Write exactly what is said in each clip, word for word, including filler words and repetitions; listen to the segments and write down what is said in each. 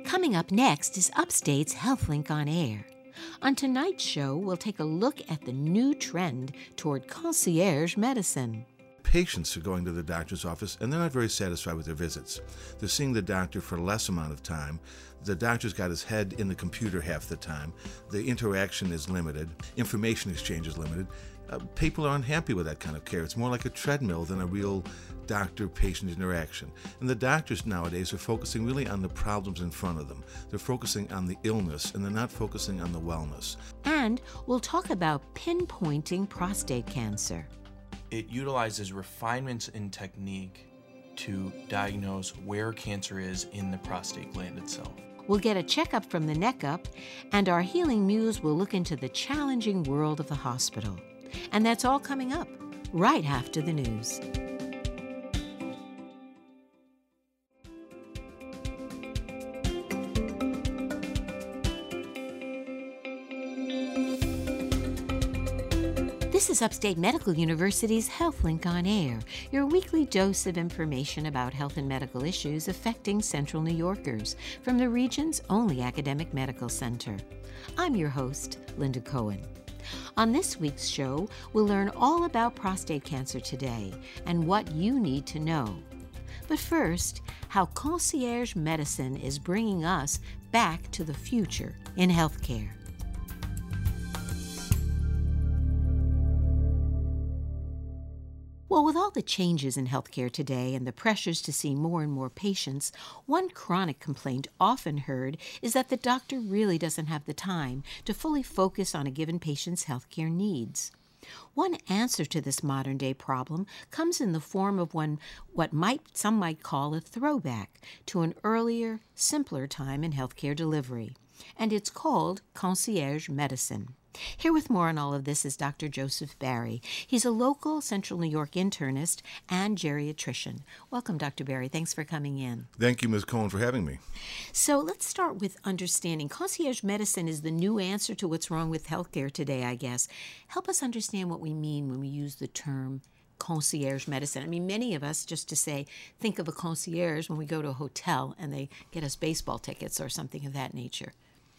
Coming up next is Upstate's HealthLink on Air. On tonight's show, we'll take a look at the new trend toward concierge medicine. Patients are going to the doctor's office and they're not very satisfied with their visits. They're seeing the doctor for less amount of time. The doctor's got his head in the computer half the time. The interaction is limited. Information exchange is limited. Uh, people are unhappy with that kind of care. It's more like a treadmill than a real doctor-patient interaction. And the doctors nowadays are focusing really on the problems in front of them. They're focusing on the illness, and they're not focusing on the wellness. And we'll talk about pinpointing prostate cancer. It utilizes refinements in technique to diagnose where cancer is in the prostate gland itself. We'll get a checkup from the neck up, and our Healing Muse will look into the challenging world of the hospital. And that's all coming up right after the news. This is Upstate Medical University's HealthLink on Air, your weekly dose of information about health and medical issues affecting Central New Yorkers from the region's only academic medical center. I'm your host, Linda Cohen. On this week's show, we'll learn all about prostate cancer today and what you need to know. But first, how concierge medicine is bringing us back to the future in healthcare. Well, with all the changes in healthcare today and the pressures to see more and more patients, one chronic complaint often heard is that the doctor really doesn't have the time to fully focus on a given patient's healthcare needs. One answer to this modern-day problem comes in the form of one what might some might call a throwback to an earlier, simpler time in healthcare delivery, and it's called concierge medicine. Here with more on all of this is Doctor Joseph Barry. He's a local Central New York internist and geriatrician. Welcome, Doctor Barry. Thanks for coming in. Thank you, Miz Cohen, for having me. So let's start with understanding. Concierge medicine is the new answer to what's wrong with healthcare today, I guess. Help us understand what we mean when we use the term concierge medicine. I mean, many of us, just to say, think of a concierge when we go to a hotel and they get us baseball tickets or something of that nature.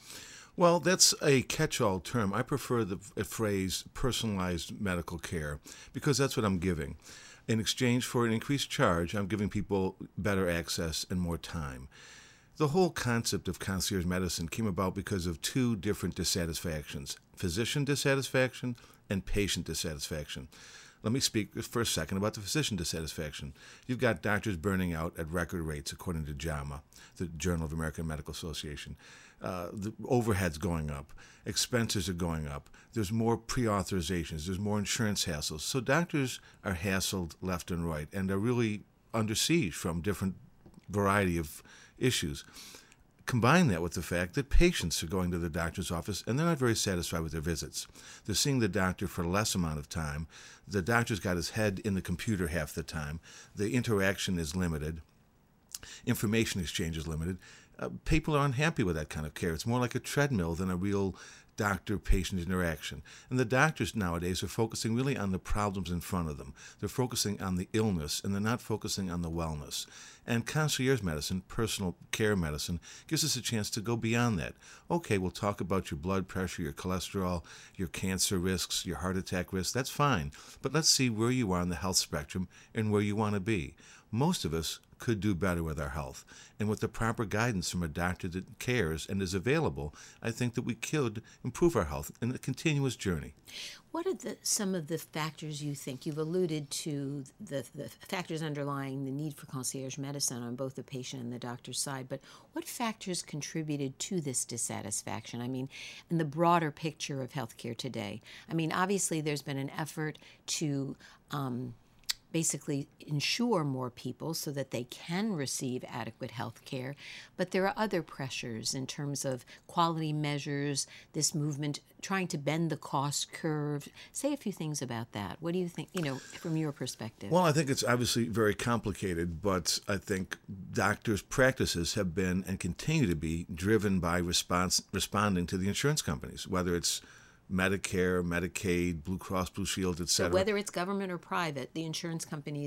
Well, that's a catch-all term. I prefer the phrase personalized medical care because that's what I'm giving. In exchange for an increased charge, I'm giving people better access and more time. The whole concept of concierge medicine came about because of two different dissatisfactions, physician dissatisfaction and patient dissatisfaction. Let me speak for a second about the physician dissatisfaction. You've got doctors burning out at record rates, according to JAMA, the Journal of American Medical Association. Uh, the overhead's going up. Expenses are going up. There's more pre-authorizations. There's more insurance hassles. So doctors are hassled left and right and are really under siege from different variety of issues. Combine that with the fact that patients are going to the doctor's office and they're not very satisfied with their visits. They're seeing the doctor for less amount of time. The doctor's got his head in the computer half the time. The interaction is limited. Information exchange is limited. Uh, people are unhappy with that kind of care. It's more like a treadmill than a real doctor-patient interaction. And the doctors nowadays are focusing really on the problems in front of them. They're focusing on the illness, and they're not focusing on the wellness. And concierge medicine, personal care medicine, gives us a chance to go beyond that. Okay, we'll talk about your blood pressure, your cholesterol, your cancer risks, your heart attack risks. That's fine. But let's see where you are on the health spectrum and where you want to be. Most of us could do better with our health. And with the proper guidance from a doctor that cares and is available, I think that we could improve our health in a continuous journey. What are the, some of the factors you think? You've alluded to the, the factors underlying the need for concierge medicine on both the patient and the doctor's side, but what factors contributed to this dissatisfaction? I mean, in the broader picture of healthcare today. I mean, obviously there's been an effort to um, basically insure more people so that they can receive adequate health care. But there are other pressures in terms of quality measures, this movement trying to bend the cost curve. Say a few things about that. What do you think, you know, from your perspective? Well, I think it's obviously very complicated, but I think doctors' practices have been and continue to be driven by response responding to the insurance companies, whether it's Medicare, Medicaid, Blue Cross Blue Shield, et cetera. So whether it's government or private, the insurance companies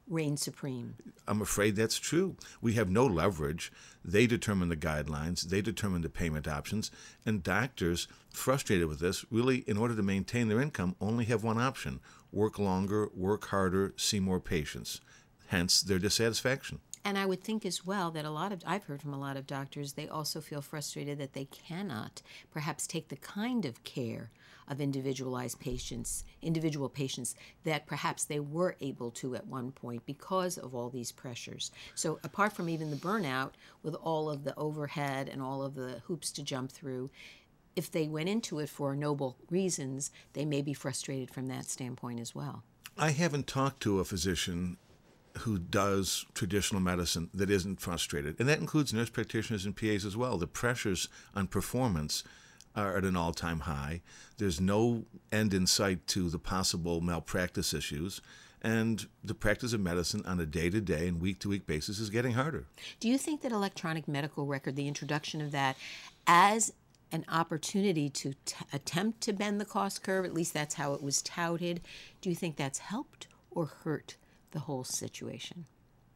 reign supreme. I'm afraid that's true. We have no leverage. They determine the guidelines. They determine the payment options. And doctors, frustrated with this, really, in order to maintain their income, only have one option: work longer, work harder, see more patients. Hence their dissatisfaction. And I would think as well that a lot of, I've heard from a lot of doctors, they also feel frustrated that they cannot perhaps take the kind of care of individualized patients, individual patients that perhaps they were able to at one point because of all these pressures. So apart from even the burnout with all of the overhead and all of the hoops to jump through, if they went into it for noble reasons, they may be frustrated from that standpoint as well. I haven't talked to a physician who does traditional medicine that isn't frustrated. And that includes nurse practitioners and P As as well. The pressures on performance are at an all-time high. There's no end in sight to the possible malpractice issues. And the practice of medicine on a day-to-day and week-to-week basis is getting harder. Do you think that electronic medical record, the introduction of that as an opportunity to t- attempt to bend the cost curve, at least that's how it was touted, do you think that's helped or hurt the whole situation?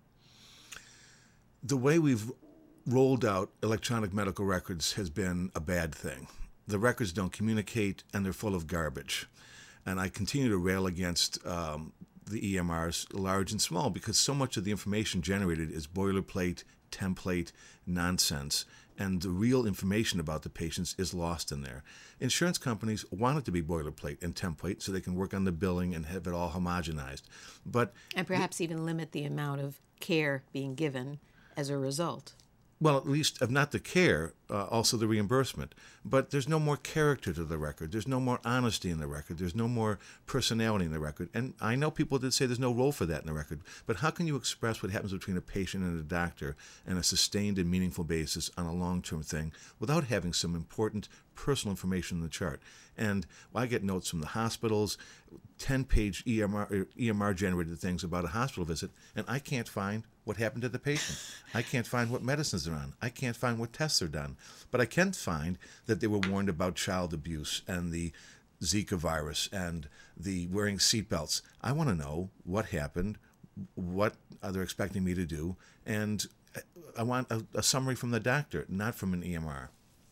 The way we've rolled out electronic medical records has been a bad thing. The records don't communicate, and they're full of garbage. And I continue to rail against um, the E M Rs, large and small, because so much of the information generated is boilerplate, template, nonsense, and the real information about the patients is lost in there. Insurance companies want it to be boilerplate and template so they can work on the billing and have it all homogenized. But and perhaps even limit the amount of care being given as a result. Well, at least, if not the care, uh, also the reimbursement. But there's no more character to the record. There's no more honesty in the record. There's no more personality in the record. And I know people that say there's no role for that in the record. But how can you express what happens between a patient and a doctor on a sustained and meaningful basis on a long-term thing without having some important personal information in the chart? And well, I get notes from the hospitals, ten-page E M R, E M R-generated things about a hospital visit, and I can't find what happened to the patient. I can't find what medicines they're on. I can't find what tests are done. But I can find that they were warned about child abuse and the Zika virus and the wearing seatbelts. I want to know what happened, what are they expecting me to do, and I want a, a summary from the doctor, not from an E M R.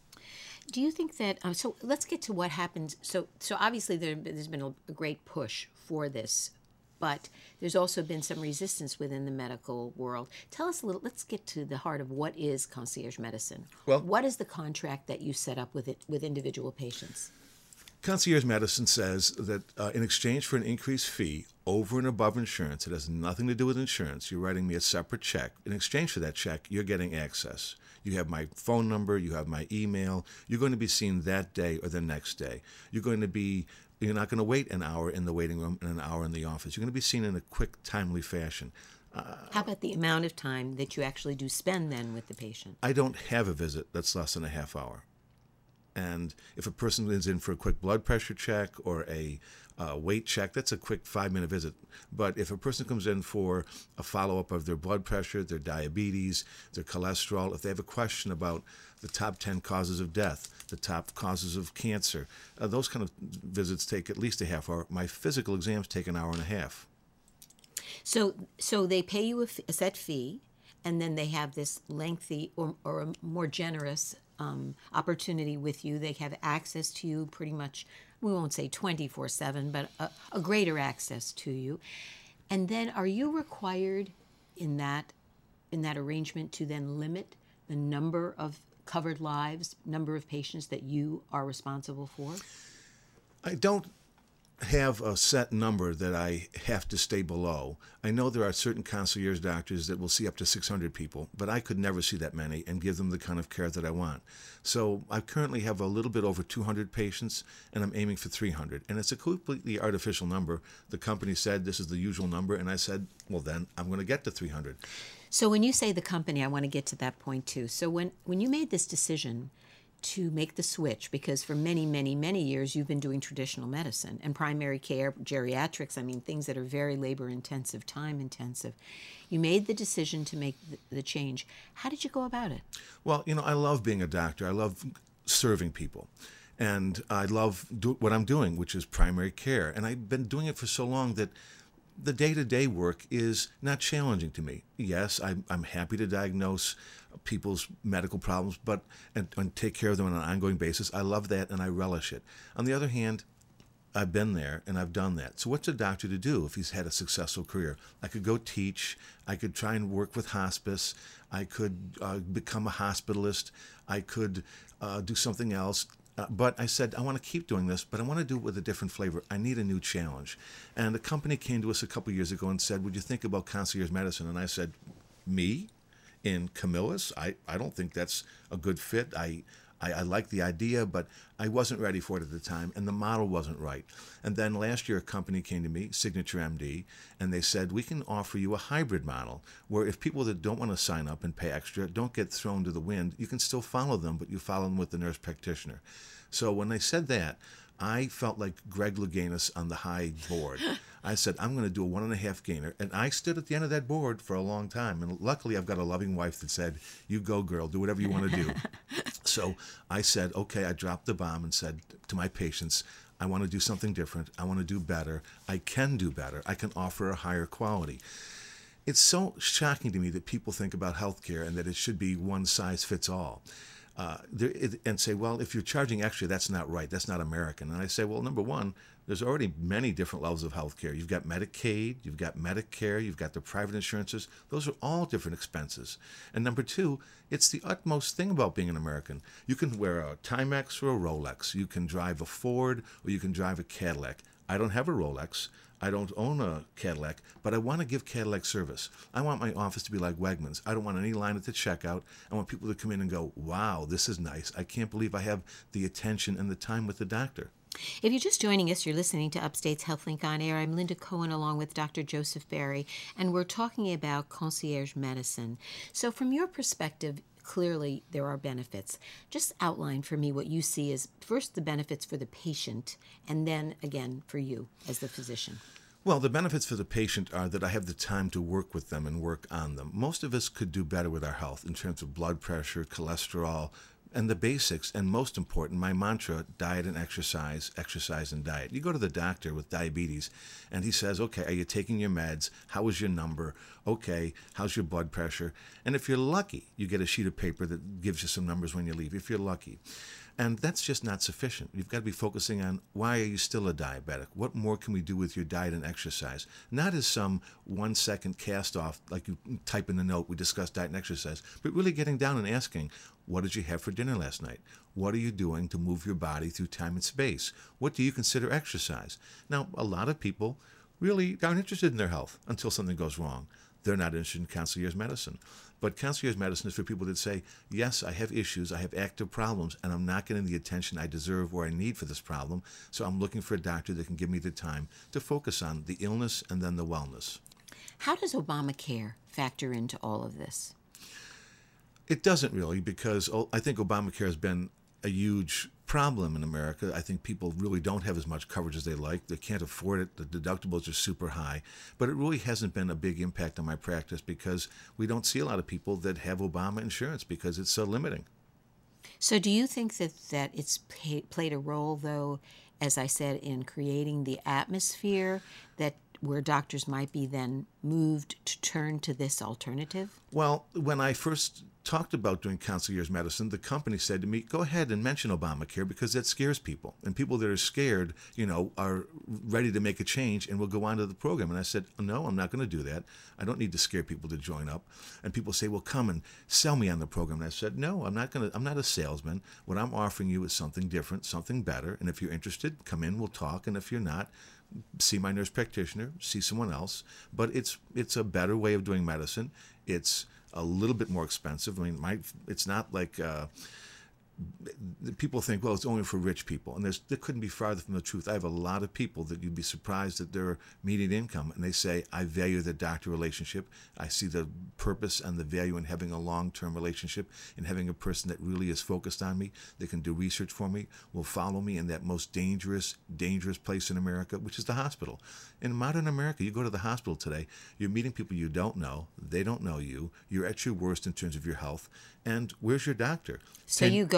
Do you think that, um, so let's get to what happened. So so obviously there, there's been a, a great push for this, but there's also been some resistance within the medical world. Tell us a little, let's get to the heart of what is concierge medicine. Well, what is the contract that you set up with it with individual patients? Concierge medicine says that uh, in exchange for an increased fee over and above insurance, it has nothing to do with insurance, you're writing me a separate check. In exchange for that check, you're getting access. You have my phone number, you have my email, you're going to be seen that day or the next day. You're going to be, you're not going to wait an hour in the waiting room and an hour in the office. You're going to be seen in a quick, timely fashion. Uh, How about the amount of time that you actually do spend then with the patient? I don't have a visit that's less than a half hour. And if a person is in for a quick blood pressure check or a uh, weight check, that's a quick five-minute visit. But if a person comes in for a follow-up of their blood pressure, their diabetes, their cholesterol, if they have a question about the top ten causes of death, the top causes of cancer, uh, those kind of visits take at least a half hour. My physical exams take an hour and a half. So, so they pay you a, f- a set fee, and then they have this lengthy or, or a more generous Um, opportunity with you. They have access to you pretty much, we won't say twenty-four seven, but a, a greater access to you. And then are you required in that in that arrangement to then limit the number of covered lives, number of patients that you are responsible for? I don't have a set number that I have to stay below. I know there are certain concierge doctors that will see up to six hundred people, but I could never see that many and give them the kind of care that I want. So I currently have a little bit over two hundred patients, and I'm aiming for three hundred. And it's a completely artificial number. The company said this is the usual number, and I said, well, then I'm going to get to three hundred. So when you say the company, I want to get to that point too. So when, when you made this decision to make the switch, because for many, many, many years you've been doing traditional medicine and primary care, geriatrics, I mean, things that are very labor-intensive, time-intensive. You made the decision to make the, the change. How did you go about it? Well, you know, I love being a doctor. I love serving people. And I love do what I'm doing, which is primary care. And I've been doing it for so long that the day-to-day work is not challenging to me. Yes, I'm, I'm happy to diagnose people's medical problems, but and, and take care of them on an ongoing basis. I love that and I relish it. On the other hand, I've been there and I've done that. So what's a doctor to do if he's had a successful career? I could go teach. I could try and work with hospice. I could uh, become a hospitalist. I could uh, do something else. Uh, but I said, I want to keep doing this, but I want to do it with a different flavor. I need a new challenge. And a company came to us a couple years ago and said, would you think about concierge medicine? And I said, me? In Camillus? I, I don't think that's a good fit. I, I, I like the idea, but I wasn't ready for it at the time, and the model wasn't right. And then last year, a company came to me, Signature M D, and they said, we can offer you a hybrid model, where if people that don't want to sign up and pay extra don't get thrown to the wind, you can still follow them, but you follow them with the nurse practitioner. So when they said that, I felt like Greg Louganis on the high board. I said, I'm going to do a one and a half gainer. And I stood at the end of that board for a long time. And luckily, I've got a loving wife that said, you go, girl, do whatever you want to do. So I said, okay, I dropped the bomb and said to my patients, I want to do something different. I want to do better. I can do better. I can offer a higher quality. It's so shocking to me that people think about healthcare and that it should be one size fits all. Uh, there, it, and say, well, if you're charging extra, that's not right. That's not American. And I say, well, number one, there's already many different levels of health care. You've got Medicaid, you've got Medicare, you've got the private insurances. Those are all different expenses. And number two, it's the utmost thing about being an American. You can wear a Timex or a Rolex. You can drive a Ford or you can drive a Cadillac. I don't have a Rolex. I don't own a Cadillac, but I want to give Cadillac service. I want my office to be like Wegmans. I don't want any line at the checkout. I want people to come in and go, wow, this is nice. I can't believe I have the attention and the time with the doctor. If you're just joining us, you're listening to Upstate's HealthLink on Air. I'm Linda Cohen along with Doctor Joseph Barry, and we're talking about concierge medicine. So from your perspective, clearly there are benefits. Just outline for me what you see as first the benefits for the patient and then again for you as the physician. Well, the benefits for the patient are that I have the time to work with them and work on them. Most of us could do better with our health in terms of blood pressure, cholesterol, and the basics, and most important, my mantra, diet and exercise, exercise and diet. You go to the doctor with diabetes, and he says, okay, are you taking your meds? How is your number? Okay, how's your blood pressure? And if you're lucky, you get a sheet of paper that gives you some numbers when you leave, if you're lucky. And that's just not sufficient. You've got to be focusing on why are you still a diabetic? What more can we do with your diet and exercise? Not as some one-second cast-off, like you type in the note, we discussed diet and exercise, but really getting down and asking, what did you have for dinner last night? What are you doing to move your body through time and space? What do you consider exercise? Now, a lot of people really aren't interested in their health until something goes wrong. They're not interested in concierge medicine. But concierge medicine is for people that say, yes, I have issues, I have active problems, and I'm not getting the attention I deserve or I need for this problem, so I'm looking for a doctor that can give me the time to focus on the illness and then the wellness. How does Obamacare factor into all of this? It doesn't really, because I think Obamacare has been a huge problem in America. I think people really don't have as much coverage as they like. They can't afford it. The deductibles are super high. But it really hasn't been a big impact on my practice because we don't see a lot of people that have Obama insurance because it's so limiting. So do you think that, that it's pay, played a role, though, as I said, in creating the atmosphere that where doctors might be then moved to turn to this alternative? Well, when I first talked about doing concierge medicine, the company said to me, go ahead and mention Obamacare because that scares people. And people that are scared, you know, are ready to make a change and will go on to the program. And I said, no, I'm not going to do that. I don't need to scare people to join up. And people say, well, come and sell me on the program. And I said, no, I'm not going to, I'm not a salesman. What I'm offering you is something different, something better. And if you're interested, come in, we'll talk. And if you're not, see my nurse practitioner, see someone else. But it's it's a better way of doing medicine. It's a little bit more expensive. I mean, my, it's not like uh, people think, well, it's only for rich people. And there's, that couldn't be farther from the truth. I have a lot of people that you'd be surprised at their median income. And they say, I value the doctor relationship. I see the purpose and the value in having a long-term relationship and having a person that really is focused on me, that can do research for me, will follow me in that most dangerous, dangerous place in America, which is the hospital. In modern America, you go to the hospital today, you're meeting people you don't know. They don't know you. You're at your worst in terms of your health. And where's your doctor? So Ten, you go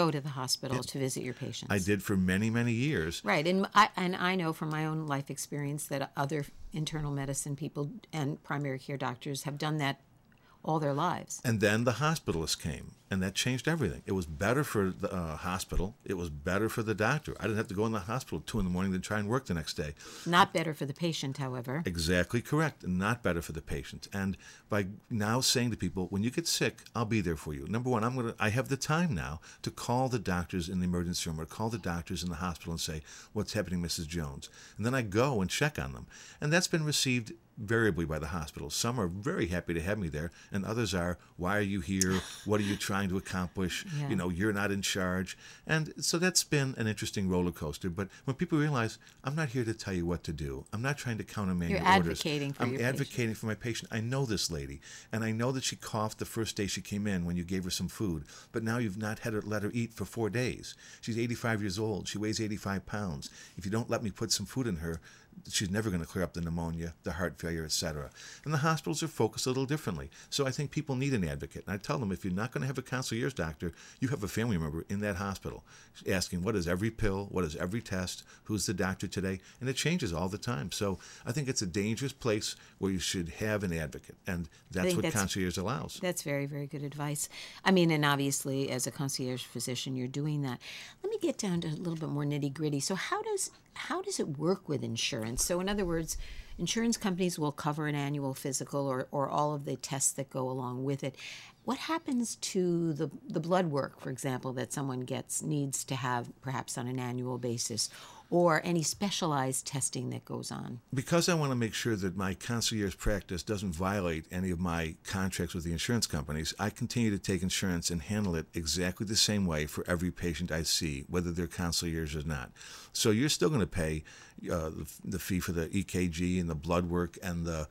go to the hospital to visit your patients. I did for many, many years. Right, and I, and I know from my own life experience that other internal medicine people and primary care doctors have done that all their lives. And then the hospitalists came, and that changed everything. It was better for the uh, hospital. It was better for the doctor. I didn't have to go in the hospital at two in the morning to try and work the next day. Not better for the patient, however. Exactly correct. Not better for the patient. And by now saying to people, when you get sick, I'll be there for you. Number one, I'm gonna. I have the time now to call the doctors in the emergency room or call the doctors in the hospital and say, what's happening, Missus Jones? And then I go and check on them. And that's been received variably by the hospital. Some are very happy to have me there, and others are, why are you here? What are you trying to accomplish? Yeah. You know, you're not in charge. And so that's been an interesting roller coaster. But when people realize, I'm not here to tell you what to do. I'm not trying to countermand You're your orders. advocating for I'm your advocating patient. for my patient. I know this lady, and I know that she coughed the first day she came in when you gave her some food, but now you've not had her let her eat for four days. She's eighty-five years old. She weighs eighty-five pounds. If you don't let me put some food in her, she's never going to clear up the pneumonia, the heart failure, et cetera. And the hospitals are focused a little differently. So I think people need an advocate. And I tell them, if you're not going to have a concierge doctor, you have a family member in that hospital asking, what is every pill? What is every test? Who's the doctor today? And it changes all the time. So I think it's a dangerous place where you should have an advocate. And that's what that's, concierge allows. That's very, very good advice. I mean, and obviously, as a concierge physician, you're doing that. Let me get down to a little bit more nitty gritty. So how does how does it work with insurance? So in other words, insurance companies will cover an annual physical or, or all of the tests that go along with it. What happens to the, the blood work, for example, that someone gets needs to have perhaps on an annual basis, or any specialized testing that goes on? Because I want to make sure that my concierge practice doesn't violate any of my contracts with the insurance companies, I continue to take insurance and handle it exactly the same way for every patient I see, whether they're concierge or not. So you're still going to pay uh, the, the fee for the E K G and the blood work and the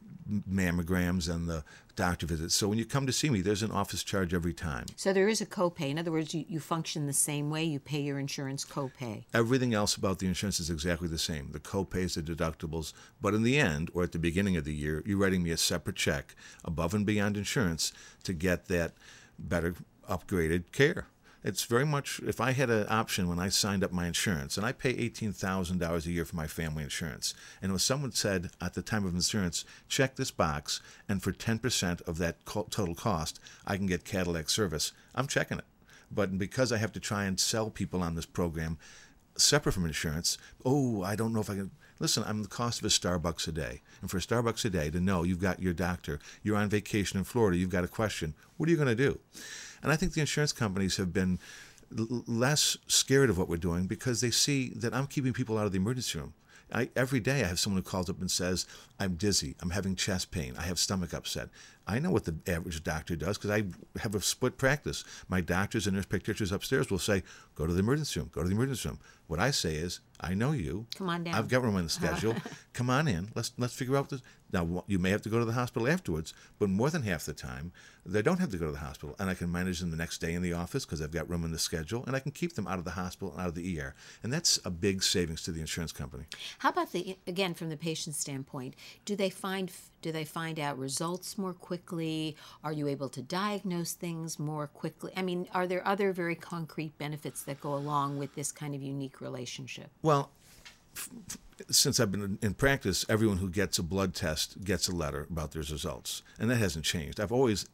mammograms and the doctor visits. So when you come to see me, there's an office charge every time. So there is a copay. In other words, you, you function the same way. You pay your insurance copay. Everything else about the insurance is exactly the same. The copays, the deductibles. But in the end, or at the beginning of the year, you're writing me a separate check above and beyond insurance to get that better upgraded care. It's very much, if I had an option when I signed up my insurance, and I pay eighteen thousand dollars a year for my family insurance, and when someone said at the time of insurance, check this box, and for ten percent of that co- total cost, I can get Cadillac service, I'm checking it. But because I have to try and sell people on this program, separate from insurance, oh, I don't know if I can... Listen, I'm the cost of a Starbucks a day. And for a Starbucks a day to know you've got your doctor, you're on vacation in Florida, you've got a question, what are you going to do? And I think the insurance companies have been l- less scared of what we're doing because they see that I'm keeping people out of the emergency room. I, every day I have someone who calls up and says, I'm dizzy, I'm having chest pain, I have stomach upset. I know what the average doctor does because I have a split practice. My doctors and nurse practitioners upstairs will say, go to the emergency room, go to the emergency room. What I say is, I know you. Come on down. I've got room on the schedule. Come on in. Let's let's figure out this. Now, you may have to go to the hospital afterwards, but more than half the time, they don't have to go to the hospital. And I can manage them the next day in the office because I've got room in the schedule, and I can keep them out of the hospital and out of the E R. And that's a big savings to the insurance company. How about the again from the patient standpoint? Do they find do they find out results more quickly? Are you able to diagnose things more quickly? I mean, are there other very concrete benefits that go along with this kind of unique relationship? Well, f- f- since I've been in practice, everyone who gets a blood test gets a letter about their results, and that hasn't changed. I've always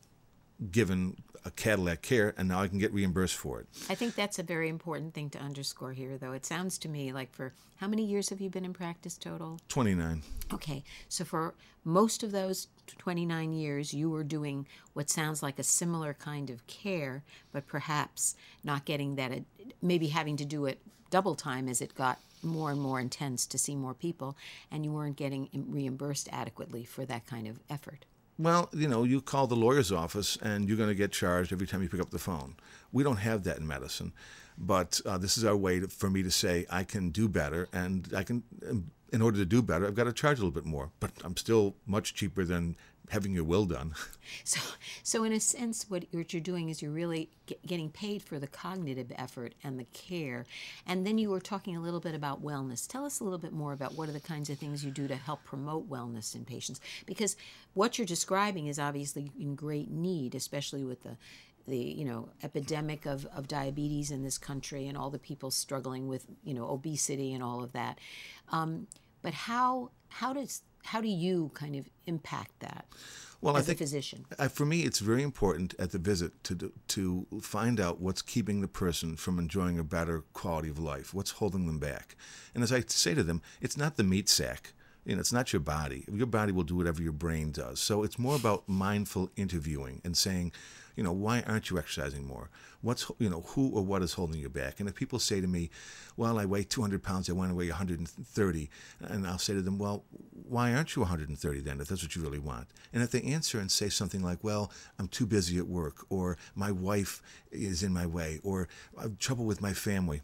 given a Cadillac care, and now I can get reimbursed for it. I think that's a very important thing to underscore here, though. It sounds to me like for how many years have you been in practice total? twenty-nine. Okay, so for most of those twenty-nine years, you were doing what sounds like a similar kind of care, but perhaps not getting that, maybe having to do it double time as it got more and more intense to see more people, and you weren't getting reimbursed adequately for that kind of effort. Well, you know, you call the lawyer's office and you're going to get charged every time you pick up the phone. We don't have that in medicine, but uh, this is our way to, for me to say I can do better, and I can, in order to do better, I've got to charge a little bit more, but I'm still much cheaper than having your will done. So, so in a sense, what, what you're doing is you're really get, getting paid for the cognitive effort and the care. And then you were talking a little bit about wellness. Tell us a little bit more about what are the kinds of things you do to help promote wellness in patients. Because what you're describing is obviously in great need, especially with the the you know epidemic of, of diabetes in this country and all the people struggling with you know obesity and all of that. Um, but how how does how do you kind of impact that Well, as I think a physician? I, for me, it's very important at the visit to do- to find out what's keeping the person from enjoying a better quality of life. What's holding them back? And as I say to them, it's not the meat sack. You know, it's not your body. Your body will do whatever your brain does. So it's more about mindful interviewing and saying, you know, why aren't you exercising more? What's, you know, who or what is holding you back? And if people say to me, well, I weigh two hundred pounds, I want to weigh one hundred thirty, and I'll say to them, well, why aren't you one hundred thirty then, if that's what you really want? And if they answer and say something like, well, I'm too busy at work, or my wife is in my way, or I have trouble with my family,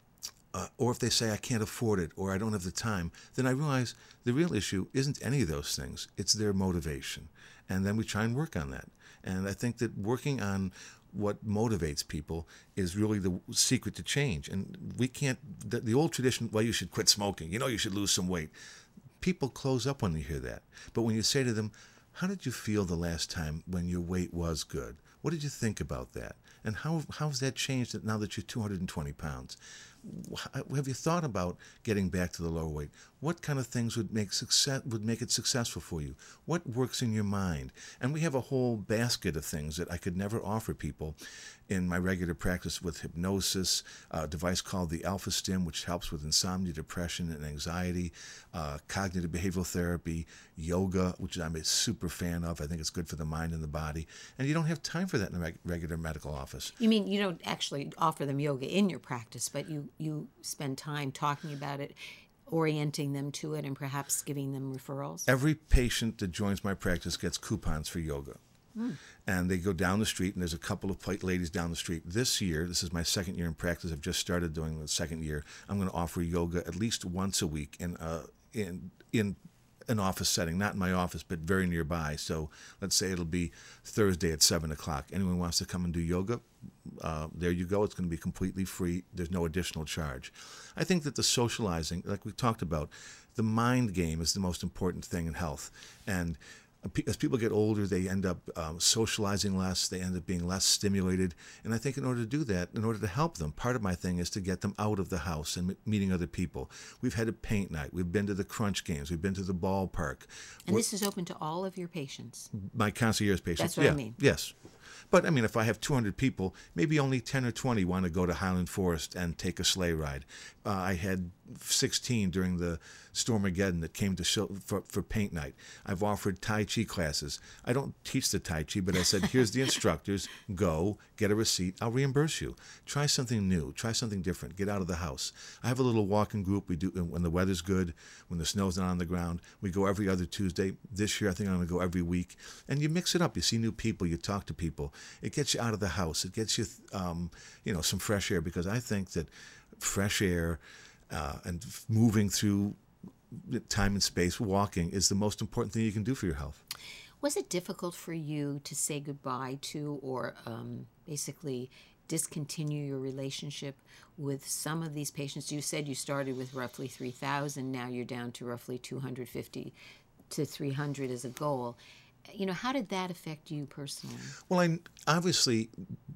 Uh, or if they say I can't afford it or I don't have the time, then I realize the real issue isn't any of those things. It's their motivation. And then we try and work on that. And I think that working on what motivates people is really the secret to change. And we can't, the, the old tradition, well, you should quit smoking. You know, you should lose some weight. People close up when they hear that. But when you say to them, how did you feel the last time when your weight was good? What did you think about that? And how how has that changed now that you're two hundred twenty pounds? Have you thought about getting back to the lower weight? What kind of things would make success would make it successful for you? What works in your mind? And we have a whole basket of things that I could never offer people in my regular practice with hypnosis, a device called the Alpha Stim, which helps with insomnia, depression, and anxiety, uh, cognitive behavioral therapy, yoga, which I'm a super fan of. I think it's good for the mind and the body. And you don't have time for that in a reg- regular medical office. You mean you don't actually offer them yoga in your practice, but you, you spend time talking about it, orienting them to it, and perhaps giving them referrals? Every patient that joins my practice gets coupons for yoga. Mm. And they go down the street, and there's a couple of plate ladies down the street. This year, this is my second year in practice. I've just started doing the second year. I'm going to offer yoga at least once a week in uh, in in an office setting, not in my office, but very nearby. So let's say it'll be Thursday at seven o'clock. Anyone wants to come and do yoga, uh, there you go. It's going to be completely free. There's no additional charge. I think that the socializing, like we talked about, the mind game is the most important thing in health. And as people get older, they end up um, socializing less. They end up being less stimulated. And I think in order to do that, in order to help them, part of my thing is to get them out of the house and m- meeting other people. We've had a paint night. We've been to the Crunch games. We've been to the ballpark. And We're, this is open to all of your patients? My concierge patients. That's what yeah, I mean. Yes. But, I mean, if I have two hundred people, maybe only ten or twenty want to go to Highland Forest and take a sleigh ride. Uh, I had sixteen during the Stormageddon that came to show for, for paint night. I've offered Tai Chi classes. I don't teach the Tai Chi, but I said, here's the instructors. Go, get a receipt. I'll reimburse you. Try something new. Try something different. Get out of the house. I have a little walking group. We do when the weather's good, when the snow's not on the ground. We go every other Tuesday. This year, I think I'm going to go every week. And you mix it up. You see new people. You talk to people. It gets you out of the house. It gets you, um, you know, some fresh air, because I think that fresh air uh, and f- moving through time and space, walking, is the most important thing you can do for your health. Was it difficult for you to say goodbye to, or um, basically discontinue your relationship with some of these patients? You said you started with roughly three thousand. Now you're down to roughly two hundred fifty to three hundred as a goal. You know, how did that affect you personally? Well, I obviously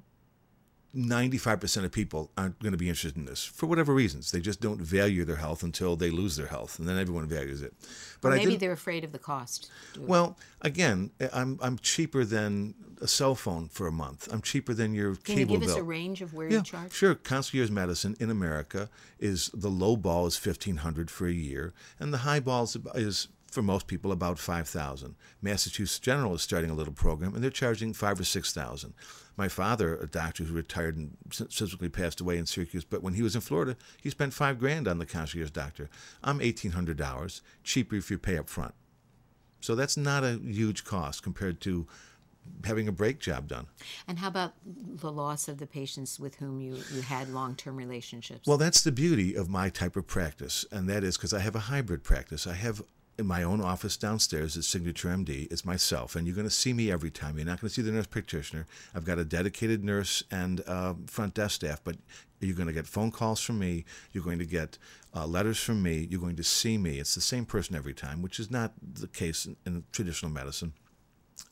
ninety-five percent of people aren't going to be interested in this for whatever reasons. They just don't value their health until they lose their health, and then everyone values it. But or maybe I they're afraid of the cost. Well, again, I'm I'm cheaper than a cell phone for a month. I'm cheaper than your Can cable bill. Can you give us a range of where yeah, you charge? Sure. Concierge medicine in America is, the low ball is fifteen hundred dollars for a year, and the high ball is, is for most people about five thousand dollars. Massachusetts General is starting a little program, and they're charging five or six thousand dollars. My father, a doctor who retired and subsequently passed away in Syracuse, but when he was in Florida, he spent five grand on the concierge doctor. I'm eighteen hundred dollars, cheaper if you pay up front. So that's not a huge cost compared to having a brake job done. And how about the loss of the patients with whom you, you had long-term relationships? Well, that's the beauty of my type of practice, and that is because I have a hybrid practice. I have in my own office downstairs at Signature M D, it's myself, and you're going to see me every time. You're not going to see the nurse practitioner. I've got a dedicated nurse and uh, front desk staff, but you're going to get phone calls from me. You're going to get uh, letters from me. You're going to see me. It's the same person every time, which is not the case in, in traditional medicine.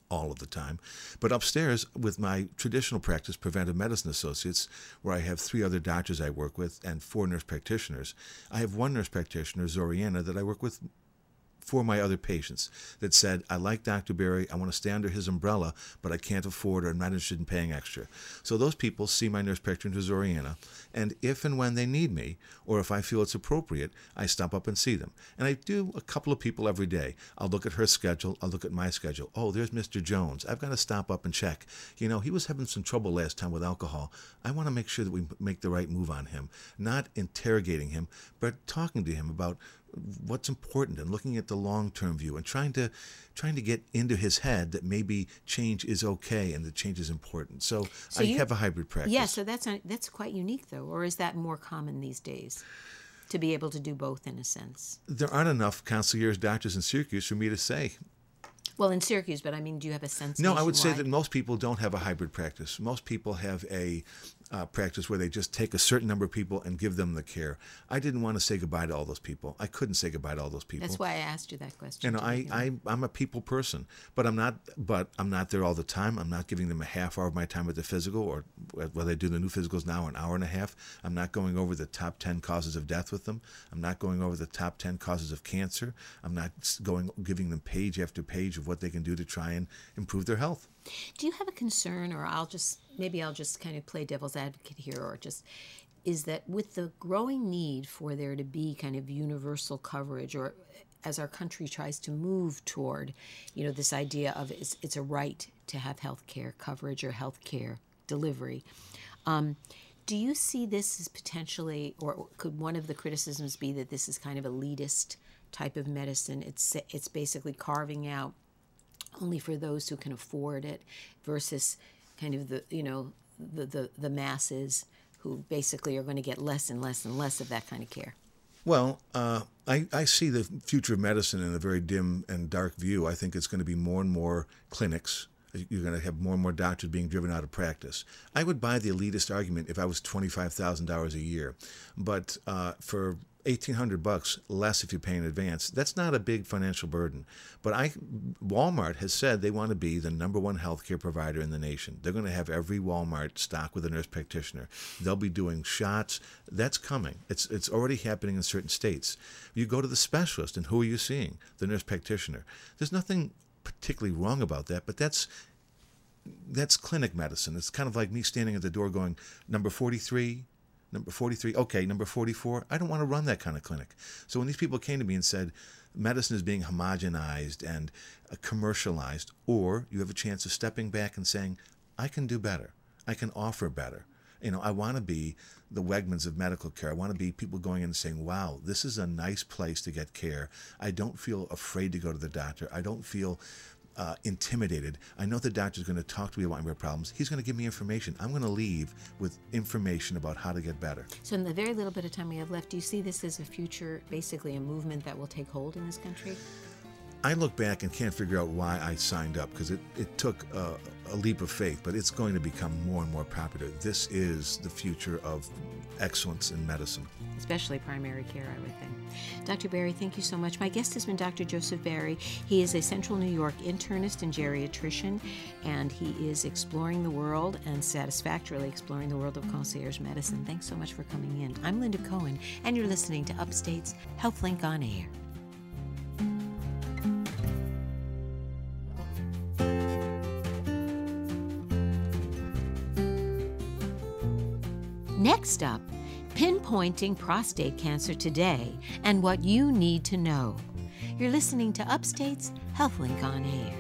all of the time. But upstairs with my traditional practice, Preventive Medicine Associates, where I have three other doctors I work with and four nurse practitioners, I have one nurse practitioner, Zoriana, that I work with for my other patients that said, I like Doctor Berry, I want to stay under his umbrella, but I can't afford or I'm not interested in paying extra. So those people see my nurse practitioner, Zoriana, and if and when they need me, or if I feel it's appropriate, I stop up and see them. And I do a couple of people every day. I'll look at her schedule, I'll look at my schedule. Oh, there's Mister Jones. I've got to stop up and check. You know, he was having some trouble last time with alcohol. I want to make sure that we make the right move on him, not interrogating him, but talking to him about what's important and looking at the long-term view and trying to trying to get into his head that maybe change is okay and that change is important. So, so I you, have a hybrid practice. Yeah, so that's not, that's quite unique though, or is that more common these days to be able to do both in a sense? There aren't enough concierge doctors in Syracuse for me to say. Well, in Syracuse, but I mean, do you have a sense? No, I would say nationwide? that most people don't have a hybrid practice. Most people have a uh, practice where they just take a certain number of people and give them the care. I didn't want to say goodbye to all those people. I couldn't say goodbye to all those people. That's why I asked you that question. You know, I, I, I'm a people person, but I'm not. But I'm not there all the time. I'm not giving them a half hour of my time at the physical, or whether they do the new physicals now, an hour and a half. I'm not going over the top ten causes of death with them. I'm not going over the top ten causes of cancer. I'm not going giving them page after page of what they can do to try and improve their health. Do you have a concern, or I'll just maybe I'll just kind of play devil's advocate here, or just is that with the growing need for there to be kind of universal coverage, or as our country tries to move toward, you know, this idea of it's, it's a right to have health care coverage or health care delivery. Um, do you see this as potentially, or could one of the criticisms be that this is kind of elitist type of medicine? It's it's basically carving out only for those who can afford it versus kind of the, you know, the, the, the masses who basically are going to get less and less and less of that kind of care. Well, uh, I, I see the future of medicine in a very dim and dark view. I think it's going to be more and more clinics. You're going to have more and more doctors being driven out of practice. I would buy the elitist argument if I was twenty-five thousand dollars a year. But uh, for eighteen hundred bucks less if you pay in advance, that's not a big financial burden. But I, Walmart has said they want to be the number one healthcare provider in the nation. They're going to have every Walmart stocked with a nurse practitioner. They'll be doing shots. That's coming. It's it's already happening in certain states. You go to the specialist, and who are you seeing? The nurse practitioner. There's nothing particularly wrong about that, but that's that's clinic medicine. It's kind of like me standing at the door going, number forty-three, number forty-three, okay, number forty-four. I don't want to run that kind of clinic. So when these people came to me and said, medicine is being homogenized and uh, commercialized, or you have a chance of stepping back and saying, I can do better. I can offer better. You know, I want to be the Wegmans of medical care. I want to be people going in and saying, wow, this is a nice place to get care. I don't feel afraid to go to the doctor. I don't feel uh, intimidated. I know the doctor's going to talk to me about my problems. He's going to give me information. I'm going to leave with information about how to get better. So in the very little bit of time we have left, do you see this as a future, basically a movement that will take hold in this country? I look back and can't figure out why I signed up, because it, it took a, a leap of faith, but it's going to become more and more popular. This is the future of excellence in medicine. Especially primary care, I would think. Doctor Berry, thank you so much. My guest has been Doctor Joseph Berry. He is a Central New York internist and geriatrician, and he is exploring the world and satisfactorily exploring the world of concierge medicine. Thanks so much for coming in. I'm Linda Cohen, and you're listening to Upstate's HealthLink on Air. Next up, pinpointing prostate cancer today and what you need to know. You're listening to Upstate's HealthLink on Air.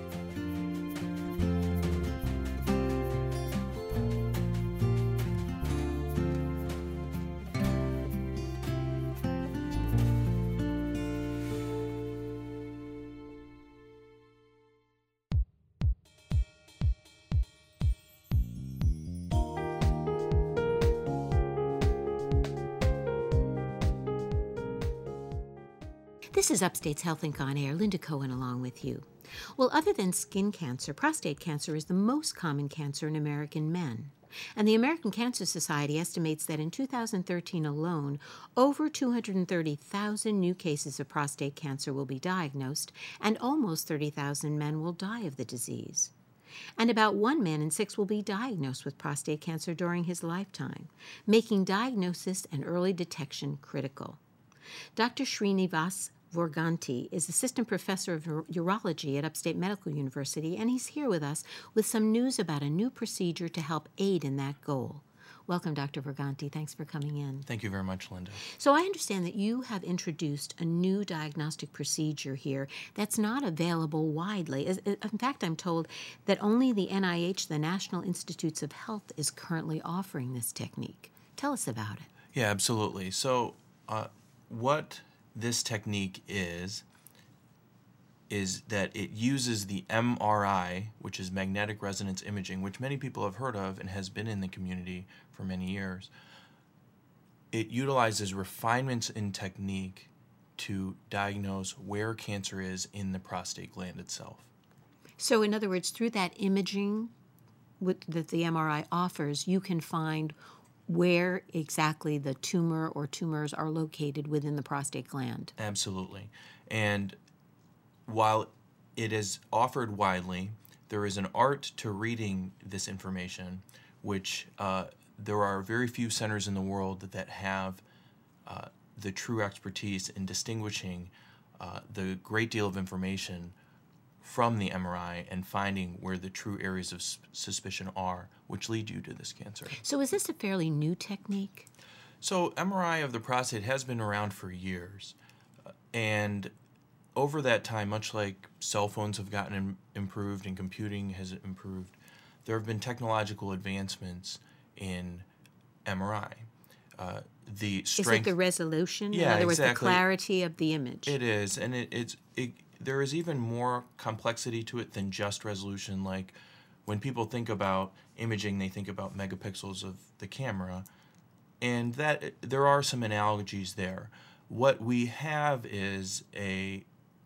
This is Upstate's HealthLink on Air. Linda Cohen along with you. Well, other than skin cancer, prostate cancer is the most common cancer in American men. And the American Cancer Society estimates that in two thousand thirteen alone, over two hundred thirty thousand new cases of prostate cancer will be diagnosed, and almost thirty thousand men will die of the disease. And about one man in six will be diagnosed with prostate cancer during his lifetime, making diagnosis and early detection critical. Doctor Srinivas Vorganti is assistant professor of urology at Upstate Medical University, and he's here with us with some news about a new procedure to help aid in that goal. Welcome, Doctor Vorganti. Thanks for coming in. Thank you very much, Linda. So I understand that you have introduced a new diagnostic procedure here that's not available widely. In fact, I'm told that only the N I H, the National Institutes of Health, is currently offering this technique. Tell us about it. Yeah, absolutely. So uh, what this technique is, is that it uses the M R I, which is magnetic resonance imaging, which many people have heard of and has been in the community for many years. It utilizes refinements in technique to diagnose where cancer is in the prostate gland itself. So in other words, through that imaging with, that the M R I offers, you can find where exactly the tumor or tumors are located within the prostate gland. Absolutely. And while it is offered widely, there is an art to reading this information, which uh, there are very few centers in the world that, that have uh, the true expertise in distinguishing uh, the great deal of information from the M R I and finding where the true areas of s- suspicion are, which lead you to this cancer. So is this a fairly new technique? So M R I of the prostate has been around for years, uh, and over that time, much like cell phones have gotten im- improved and computing has improved, there have been technological advancements in M R I. Uh, the strength, is it the resolution? Yeah, in other words, exactly. The clarity of the image. It is, and it, it's it, there is even more complexity to it than just resolution. Like when people think about imaging, they think about megapixels of the camera, and that there are some analogies there. What we have is a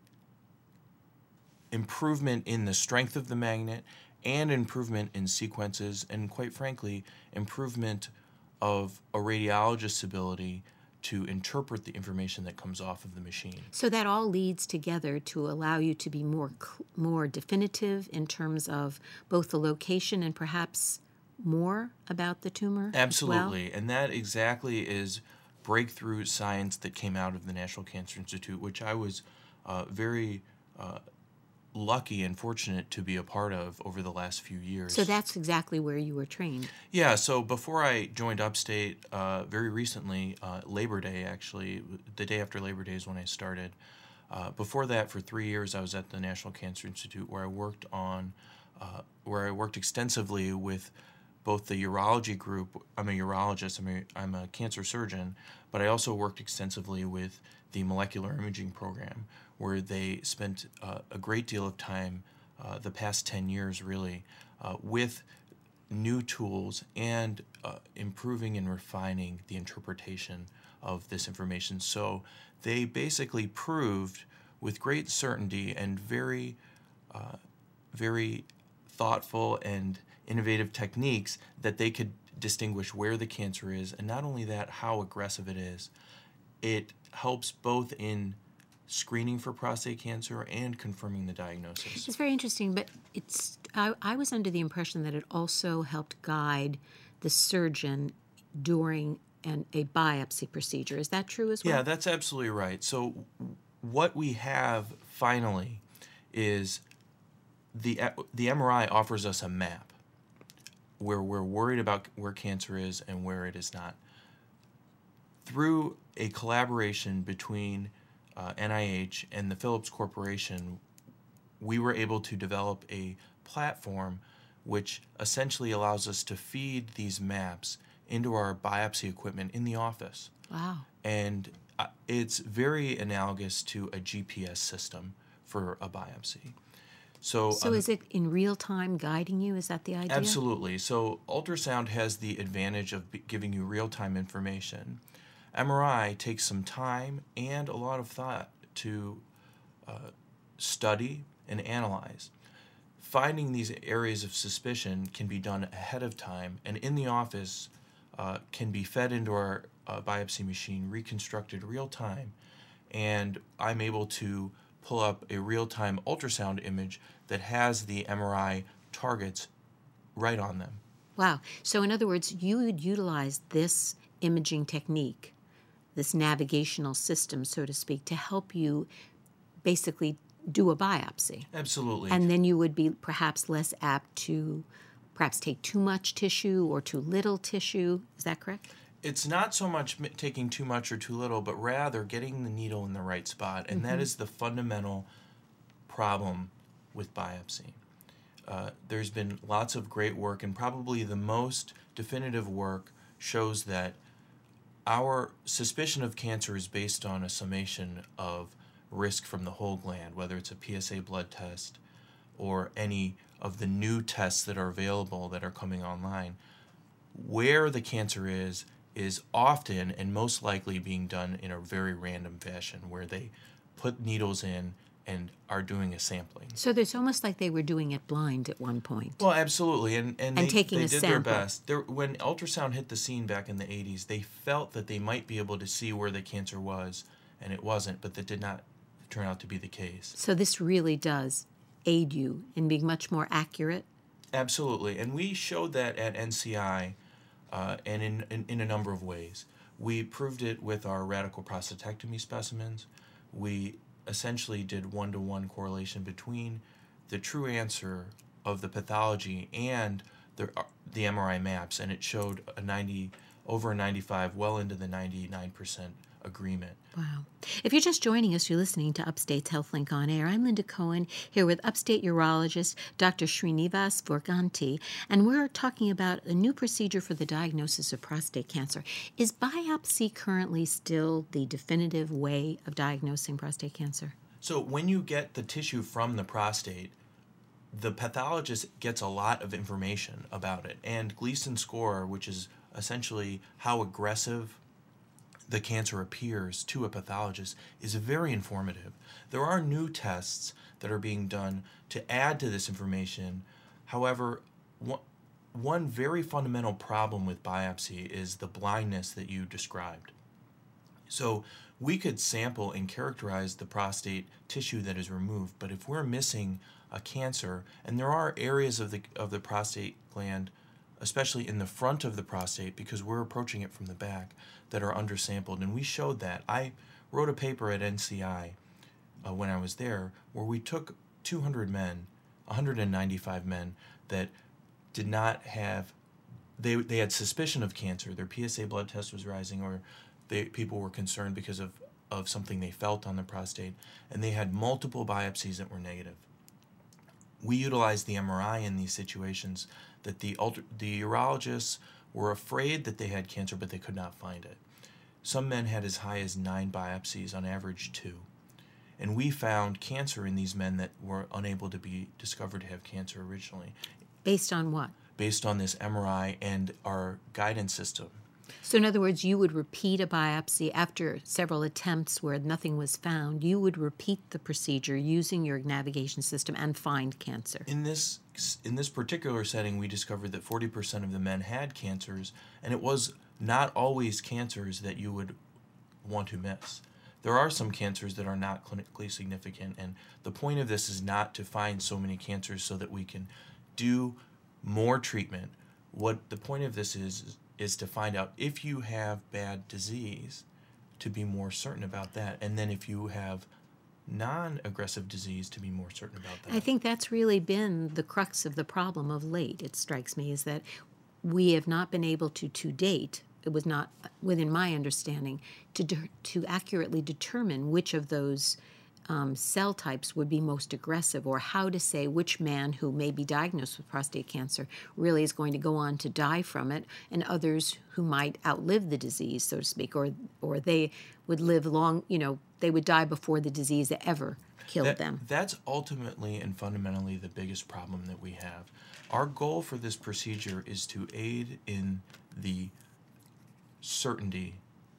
improvement in the strength of the magnet and improvement in sequences, and quite frankly, improvement of a radiologist's ability to interpret the information that comes off of the machine. So that all leads together to allow you to be more more definitive in terms of both the location and perhaps more about the tumor. Absolutely, as well? And that exactly is breakthrough science that came out of the National Cancer Institute, which I was uh, very uh, lucky and fortunate to be a part of over the last few years. So that's exactly where you were trained. Yeah, so before I joined Upstate, uh, very recently, uh, Labor Day actually, the day after Labor Day is when I started. Uh, before that, for three years, I was at the National Cancer Institute, where I worked on, uh, where I worked extensively with both the urology group. I'm a urologist. I'm a, I'm a cancer surgeon, but I also worked extensively with the molecular imaging program, where they spent uh, a great deal of time, uh, the past ten years really, uh, with new tools and uh, improving and refining the interpretation of this information. So they basically proved with great certainty and very, uh, very thoughtful and innovative techniques that they could distinguish where the cancer is, and not only that, how aggressive it is. It helps both in screening for prostate cancer and confirming the diagnosis. It's very interesting, but it's I, I was under the impression that it also helped guide the surgeon during an, a biopsy procedure. Is that true as well? Yeah, that's absolutely right. So what we have finally is the the M R I offers us a map where we're worried about where cancer is and where it is not. Through a collaboration between uh, N I H and the Philips Corporation, we were able to develop a platform which essentially allows us to feed these maps into our biopsy equipment in the office. Wow. And uh, it's very analogous to a G P S system for a biopsy. So, So um, is it in real time guiding you? Is that the idea? absolutely. So ultrasound has the advantage of b- giving you real-time information. M R I takes some time and a lot of thought to uh, study and analyze. Finding these areas of suspicion can be done ahead of time, and in the office uh, can be fed into our uh, biopsy machine, reconstructed real time, and I'm able to pull up a real-time ultrasound image that has the M R I targets right on them. Wow. So in other words, you would utilize this imaging technique, this navigational system, so to speak, to help you basically do a biopsy. Absolutely. And then you would be perhaps less apt to perhaps take too much tissue or too little tissue. Is that correct? It's not so much m- taking too much or too little, but rather getting the needle in the right spot. And mm-hmm. that is the fundamental problem with biopsy. Uh, there's been lots of great work, and probably the most definitive work shows that our suspicion of cancer is based on a summation of risk from the whole gland, whether it's a P S A blood test or any of the new tests that are available that are coming online. Where the cancer is, is often and most likely being done in a very random fashion, where they put needles in and are doing a sampling. So it's almost like they were doing it blind at one point. Well, absolutely, and and, And they, taking they a did sample. their best. There, when ultrasound hit the scene back in the eighties, they felt that they might be able to see where the cancer was, and it wasn't, but that did not turn out to be the case. So this really does aid you in being much more accurate? Absolutely, and we showed that at N C I, uh, and in, in, in a number of ways. We proved it with our radical prostatectomy specimens. We essentially did one-to-one correlation between the true answer of the pathology and the the M R I maps, and it showed a ninety over a ninety-five, well into the ninety-nine percent agreement. Wow. If you're just joining us, you're listening to Upstate's HealthLink on Air. I'm Linda Cohen, here with Upstate urologist Doctor Srinivas Vorganti, and we're talking about a new procedure for the diagnosis of prostate cancer. Is biopsy currently still the definitive way of diagnosing prostate cancer? So when you get the tissue from the prostate, the pathologist gets a lot of information about it, and Gleason score, which is essentially how aggressive the cancer appears to a pathologist, is very informative. There are new tests that are being done to add to this information. However, one, one very fundamental problem with biopsy is the blindness that you described. So we could sample and characterize the prostate tissue that is removed, but if we're missing a cancer, and there are areas of the of the prostate gland, especially in the front of the prostate, because we're approaching it from the back, that are undersampled, and we showed that. I wrote a paper at N C I uh, when I was there, where we took two hundred men, one hundred ninety-five men that did not have, they they had suspicion of cancer, their P S A blood test was rising, or they, people were concerned because of, of something they felt on the prostate, and they had multiple biopsies that were negative. We utilized the M R I in these situations that the ultra, the urologists were afraid that they had cancer, but they could not find it. Some men had as high as nine biopsies, on average two. And we found cancer in these men that were unable to be discovered to have cancer originally. Based on what? Based on this M R I and our guidance system. So in other words, you would repeat a biopsy after several attempts where nothing was found. You would repeat the procedure using your navigation system and find cancer. In this in this particular setting, we discovered that forty percent of the men had cancers, and it was not always cancers that you would want to miss. There are some cancers that are not clinically significant, and the point of this is not to find so many cancers so that we can do more treatment. What the point of this is is to find out if you have bad disease, to be more certain about that, and then if you have non-aggressive disease, to be more certain about that. I think that's really been the crux of the problem of late, it strikes me, is that we have not been able to, to date, it was not within my understanding, to de- to accurately determine which of those um, cell types would be most aggressive, or how to say which man who may be diagnosed with prostate cancer really is going to go on to die from it, and others who might outlive the disease, so to speak, or or they would live long, you know, they would die before the disease ever killed that, them. That's ultimately and fundamentally the biggest problem that we have. Our goal for this procedure is to aid in the certainty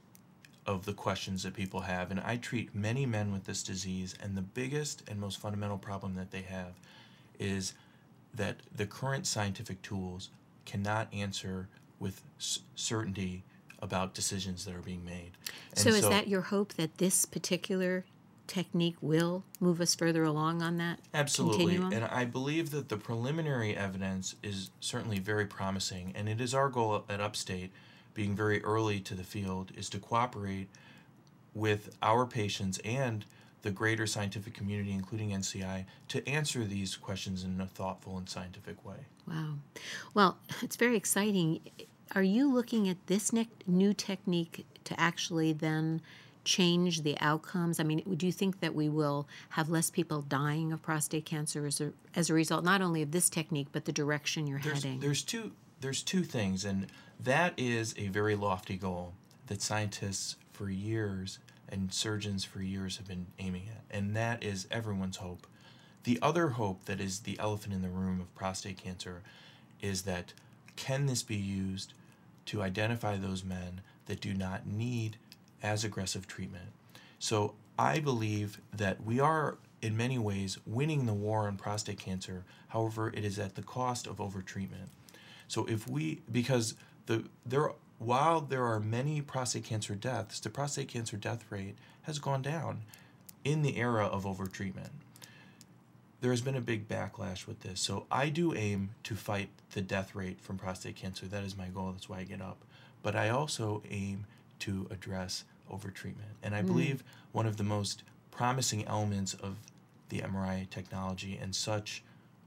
of the questions that people have. And I treat many men with this disease, and the biggest and most fundamental problem that they have is that the current scientific tools cannot answer with s- certainty about decisions that are being made. And So is that your hope, that this particular technique will move us further along on that Absolutely. continuum? And I believe that the preliminary evidence is certainly very promising. And it is our goal at Upstate, being very early to the field, is to cooperate with our patients and the greater scientific community, including N C I, to answer these questions in a thoughtful and scientific way. Wow. Well, it's very exciting. Are you looking at this ne- new technique to actually then change the outcomes? I mean, do you think that we will have less people dying of prostate cancer as a, as a result, not only of this technique, but the direction you're There's, heading? there's two there's two things, and that is a very lofty goal that scientists for years and surgeons for years have been aiming at, and that is everyone's hope. The other hope that is the elephant in the room of prostate cancer is that can this be used to identify those men that do not need as aggressive treatment? So I believe that we are in many ways winning the war on prostate cancer. However, it is at the cost of overtreatment. So if we, because the there while there are many prostate cancer deaths, the prostate cancer death rate has gone down in the era of overtreatment. There has been a big backlash with this. So I do aim to fight the death rate from prostate cancer. That is my goal. That's why I get up. But I also aim to address overtreatment. And I mm. believe one of the most promising elements of the M R I technology and such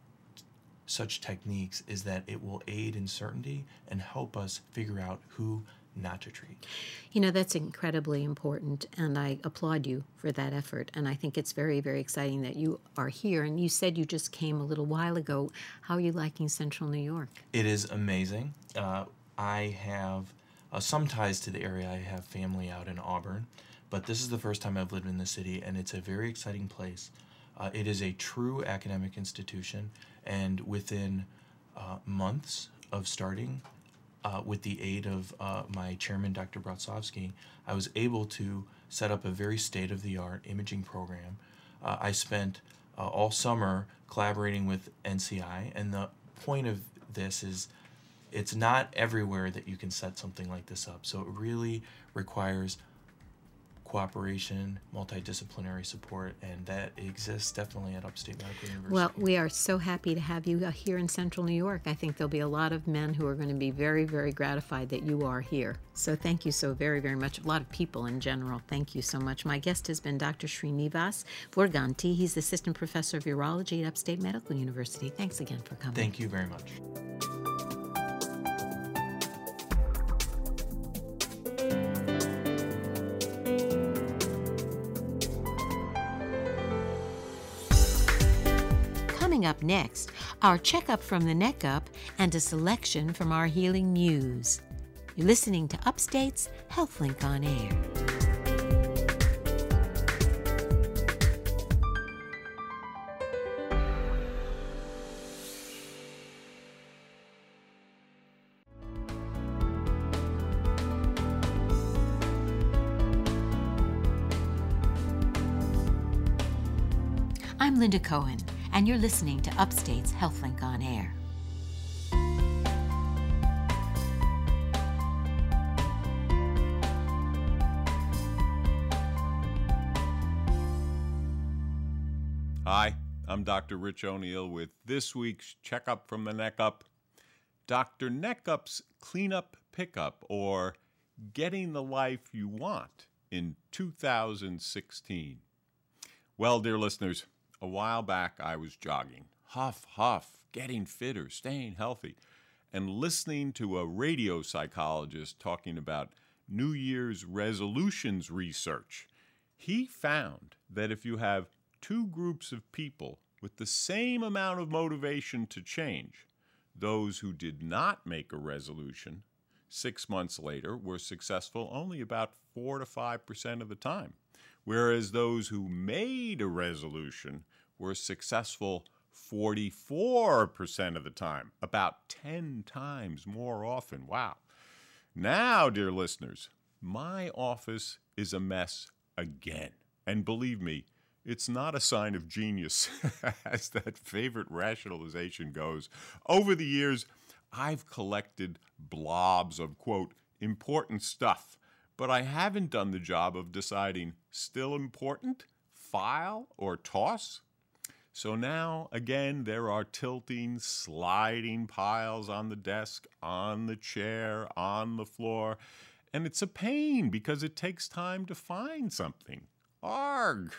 such techniques is that it will aid in certainty and help us figure out who not to treat. You know, that's incredibly important, and I applaud you for that effort. And I think it's very, very exciting that you are here. And you said you just came a little while ago. How are you liking Central New York? It is amazing. Uh, I have uh, some ties to the area. I have family out in Auburn, but this is the first time I've lived in the city, and it's a very exciting place. Uh, it is a true academic institution, and within uh, months of starting, uh, with the aid of uh, my chairman, Doctor Bratsovsky, I was able to set up a very state-of-the-art imaging program. Uh, I spent uh, all summer collaborating with N C I, and the point of this is it's not everywhere that you can set something like this up. So it really requires cooperation, multidisciplinary support, and that exists definitely at Upstate Medical University. Well, we are so happy to have you here in Central New York. I think there'll be a lot of men who are going to be very, very gratified that you are here. So thank you so very, very much. A lot of people in general, thank you so much. My guest has been Doctor Srinivas Vorganti. He's the Assistant Professor of Urology at Upstate Medical University. Thanks again for coming. Thank you very much. Up next, our checkup from the neck up and a selection from our healing muse. You're listening to Upstate's HealthLink on Air. I'm Linda Cohen, and you're listening to Upstate's HealthLink on Air. Hi, I'm Doctor Rich O'Neill with this week's Checkup from the Neck Up. Doctor Neck Up's Cleanup Pickup, or Getting the Life You Want in two thousand sixteen. Well, dear listeners, a while back I was jogging, huff, huff, getting fitter, staying healthy, and listening to a radio psychologist talking about New Year's resolutions research. He found that if you have two groups of people with the same amount of motivation to change, those who did not make a resolution six months later were successful only about four to five percent of the time, whereas those who made a resolution were successful forty-four percent of the time, about ten times more often. Wow. Now, dear listeners, my office is a mess again. And believe me, it's not a sign of genius, as that favorite rationalization goes. Over the years, I've collected blobs of, quote, important stuff, but I haven't done the job of deciding still important, file or toss. So now, again, there are tilting, sliding piles on the desk, on the chair, on the floor. And it's a pain because it takes time to find something. Arg!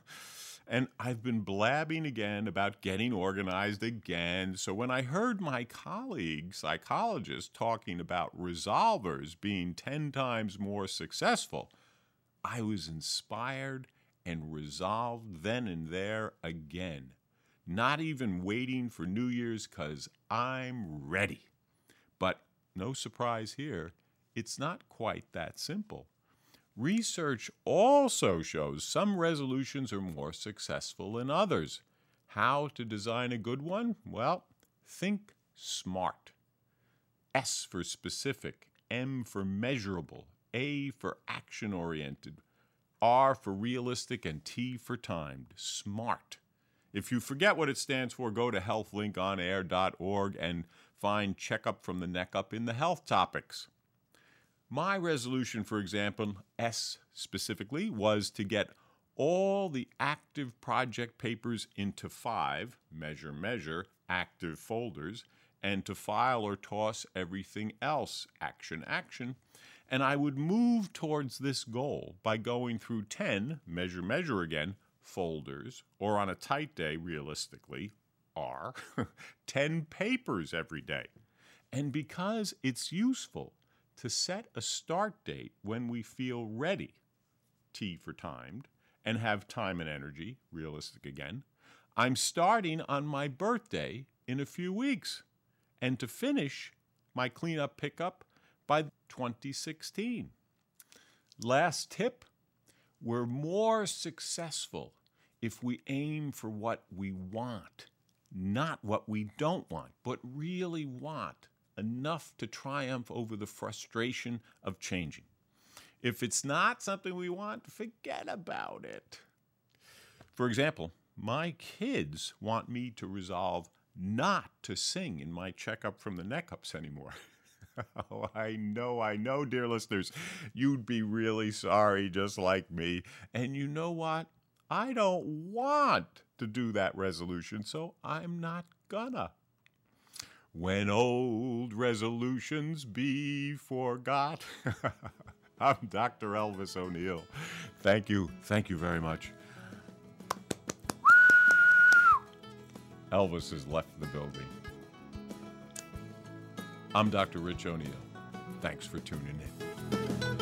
And I've been blabbing again about getting organized again. So when I heard my colleague, psychologists, talking about resolvers being ten times more successful, I was inspired and resolved then and there again. Not even waiting for New Year's, because I'm ready. But no surprise here, it's not quite that simple. Research also shows some resolutions are more successful than others. How to design a good one? Well, think SMART. S for specific, M for measurable, A for action-oriented, R for realistic, and T for timed. SMART. If you forget what it stands for, go to health link on air dot org and find Checkup from the Neck Up in the health topics. My resolution, for example, S specifically, was to get all the active project papers into five, measure, measure, active folders, and to file or toss everything else, action, action. And I would move towards this goal by going through ten, measure, measure again, folders, or on a tight day, realistically, are ten papers every day. And because it's useful to set a start date when we feel ready, T for timed, and have time and energy, realistic again, I'm starting on my birthday in a few weeks, and to finish my cleanup pickup by twenty sixteen. Last tip, we're more successful if we aim for what we want, not what we don't want, but really want, enough to triumph over the frustration of changing. If it's not something we want, forget about it. For example, my kids want me to resolve not to sing in my Checkup from the Neck Ups anymore. Oh, I know, I know, dear listeners, you'd be really sorry just like me. And you know what? I don't want to do that resolution, so I'm not gonna. When old resolutions be forgot. I'm Doctor Elvis O'Neill. Thank you. Thank you very much. Elvis has left the building. I'm Doctor Rich O'Neill. Thanks for tuning in.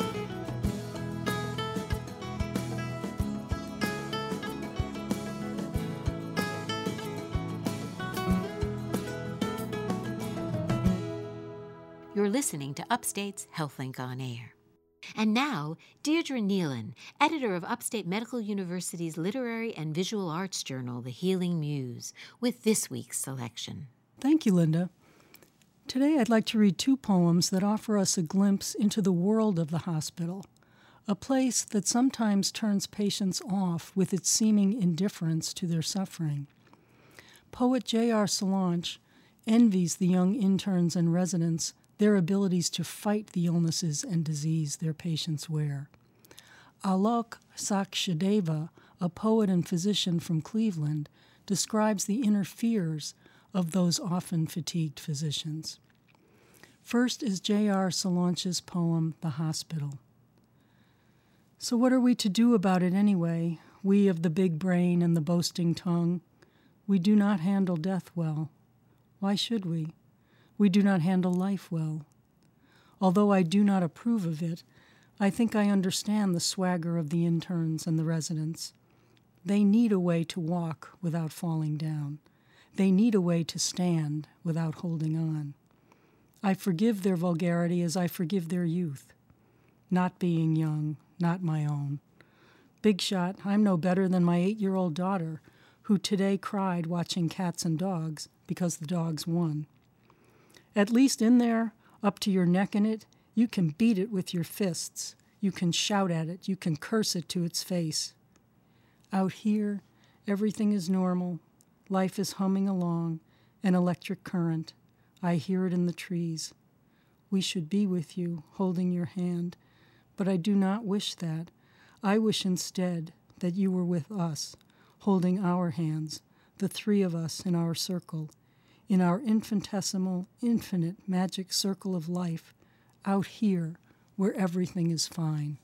You're listening to Upstate's HealthLink on Air. And now, Deirdre Nealon, editor of Upstate Medical University's literary and visual arts journal, The Healing Muse, with this week's selection. Thank you, Linda. Today I'd like to read two poems that offer us a glimpse into the world of the hospital, a place that sometimes turns patients off with its seeming indifference to their suffering. Poet J R Solange envies the young interns and residents their abilities to fight the illnesses and disease their patients wear. Alok Sakshadeva, a poet and physician from Cleveland, describes the inner fears of those often fatigued physicians. First is J R Solange's poem, The Hospital. So what are we to do about it anyway, we of the big brain and the boasting tongue? We do not handle death well. Why should we? We do not handle life well. Although I do not approve of it, I think I understand the swagger of the interns and the residents. They need a way to walk without falling down. They need a way to stand without holding on. I forgive their vulgarity as I forgive their youth. Not being young, not my own. Big shot, I'm no better than my eight-year-old daughter, who today cried watching Cats and Dogs because the dogs won. At least in there, up to your neck in it, you can beat it with your fists. You can shout at it. You can curse it to its face. Out here, everything is normal. Life is humming along, an electric current. I hear it in the trees. We should be with you, holding your hand. But I do not wish that. I wish instead that you were with us, holding our hands, the three of us in our circle, in our infinitesimal, infinite magic circle of life, out here where everything is fine.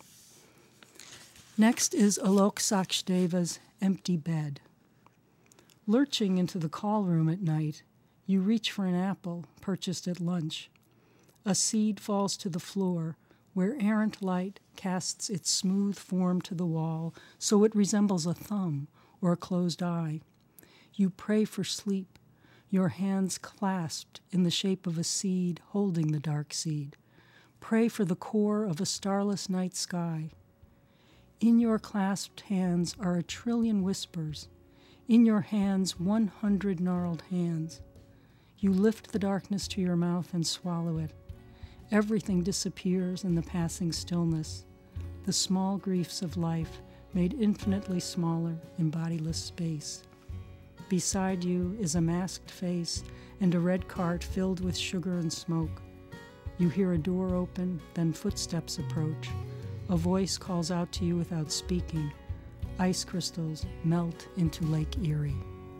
Next is Alok Sachdeva's Empty Bed. Lurching into the call room at night, you reach for an apple purchased at lunch. A seed falls to the floor, where errant light casts its smooth form to the wall, so it resembles a thumb or a closed eye. You pray for sleep, your hands clasped in the shape of a seed holding the dark seed. Pray for the core of a starless night sky. In your clasped hands are a trillion whispers. In your hands, one hundred gnarled hands. You lift the darkness to your mouth and swallow it. Everything disappears in the passing stillness, the small griefs of life made infinitely smaller in bodiless space. Beside you is a masked face and a red cart filled with sugar and smoke. You hear a door open, then footsteps approach. A voice calls out to you without speaking. Ice crystals melt into Lake Erie.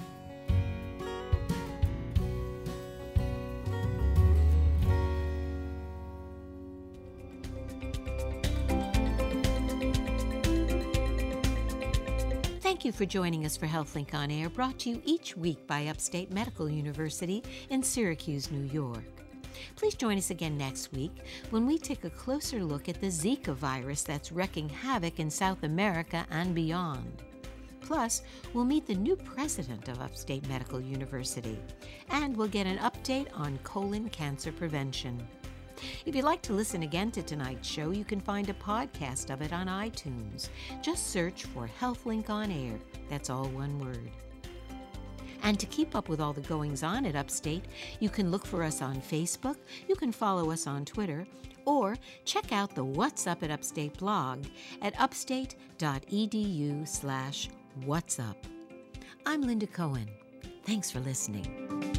Thank you for joining us for HealthLink on Air, brought to you each week by Upstate Medical University in Syracuse, New York. Please join us again next week when we take a closer look at the Zika virus that's wreaking havoc in South America and beyond. Plus, we'll meet the new president of Upstate Medical University, and we'll get an update on colon cancer prevention. If you'd like to listen again to tonight's show, you can find a podcast of it on iTunes. Just search for HealthLink on Air. That's all one word. And to keep up with all the goings-on at Upstate, you can look for us on Facebook, you can follow us on Twitter, or check out the What's Up at Upstate blog at upstate.edu slash what's up. I'm Linda Cohen. Thanks for listening.